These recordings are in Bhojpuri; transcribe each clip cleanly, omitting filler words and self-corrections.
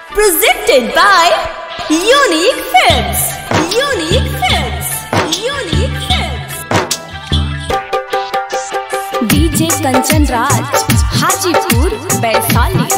Presented by Unique Films. Unique Films. Unique Films. DJ Kanchan Raj, Hajipur, Vaishali.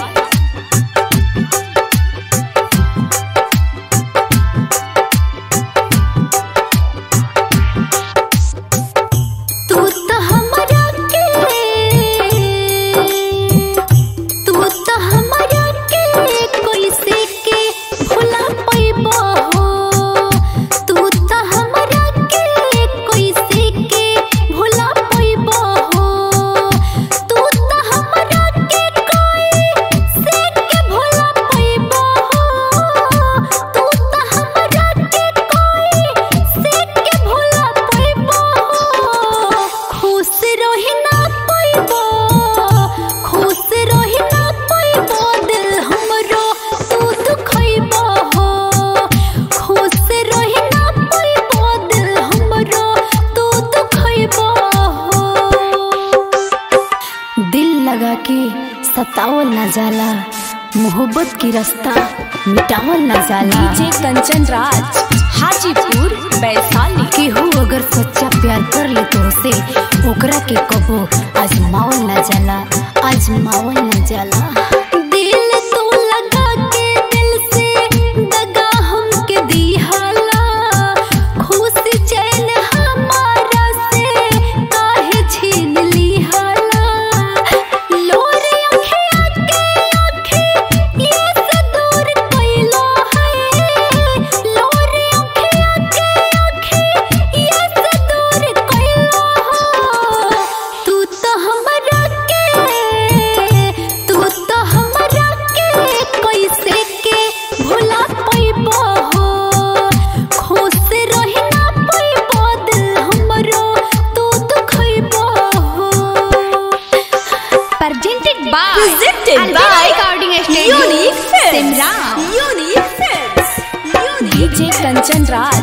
लगा के सतावल न जाला, मोहब्बत की रास्ता मिटावल न जाला। डीजे कंचन राज, हाजीपुर, वैशाली। केहू अगर सच्चा प्यार कर ले तो से ओकरा के कबो आजमावल न जाला, आजमावल न जाला। दिल तो लगा के दिल से दगा हमके दिहाला, खुशी चैन हमारा से काहे छीन लिहाला। Presented by Unique Films. Unique Films. DJ Kanchan Raj,